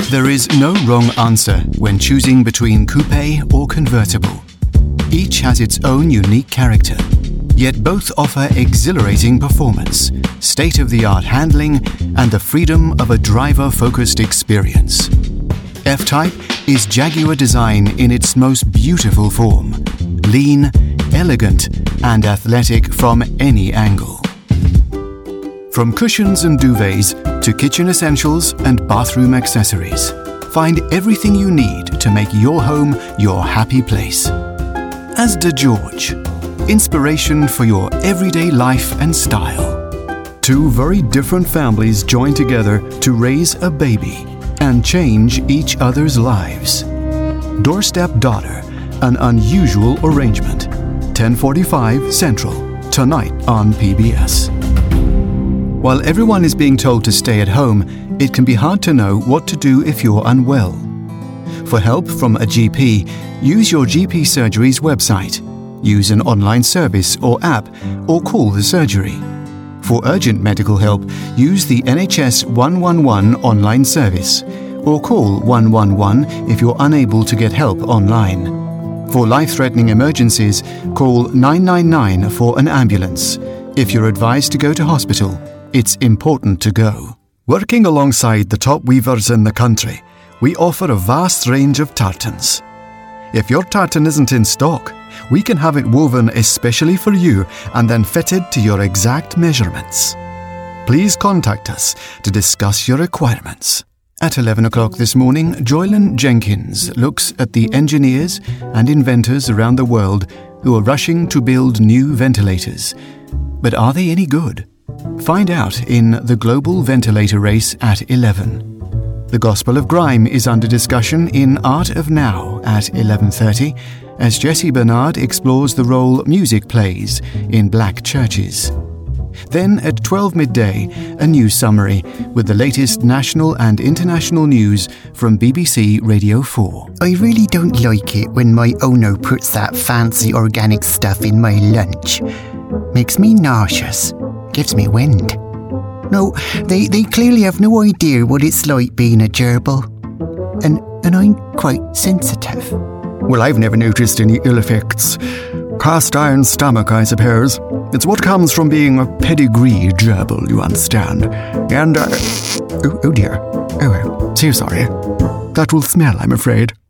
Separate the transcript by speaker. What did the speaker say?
Speaker 1: There is no wrong answer when choosing between coupe or convertible. Each has its own unique character, yet both offer exhilarating performance, state-of-the-art handling, and the freedom of a driver-focused experience. F-Type is Jaguar design in its most beautiful form, lean, elegant, and athletic from any angle. From cushions and duvets to kitchen essentials and bathroom accessories, find everything you need to make your home your happy place. Asda George, inspiration for your everyday life and style. Two very different families join together to raise a baby and change each other's lives. Doorstep Daughter, an unusual arrangement. 10:45 Central, tonight on PBS. While everyone is being told to stay at home, it can be hard to know what to do if you're unwell. For help from a GP, use your GP surgery's website, use an online service or app, or call the surgery. For urgent medical help, use the NHS 111 online service, or call 111 if you're unable to get help online. For life-threatening emergencies, call 999 for an ambulance. If you're advised to go to hospital, it's important to go. Working alongside the top weavers in the country, we offer a vast range of tartans. If your tartan isn't in stock, we can have it woven especially for you and then fitted to your exact measurements. Please contact us to discuss your requirements. At 11 o'clock this morning, Joylyn Jenkins looks at the engineers and inventors around the world who are rushing to build new ventilators. But are they any good? Find out in the Global Ventilator Race at 11. The Gospel of Grime is under discussion in Art of Now at 11:30 as Jesse Bernard explores the role music plays in black churches. Then at 12 midday, a news summary with the latest national and international news from BBC Radio 4.
Speaker 2: I really don't like it when my owner puts that fancy organic stuff in my lunch. Makes me nauseous. Gives me wind. No, they clearly have no idea what it's like being a gerbil. And I'm quite sensitive.
Speaker 3: Well, I've never noticed any ill effects. Cast iron stomach, I suppose. It's what comes from being a pedigree gerbil, you understand. And, oh dear. Oh, well, so sorry. That will smell, I'm afraid.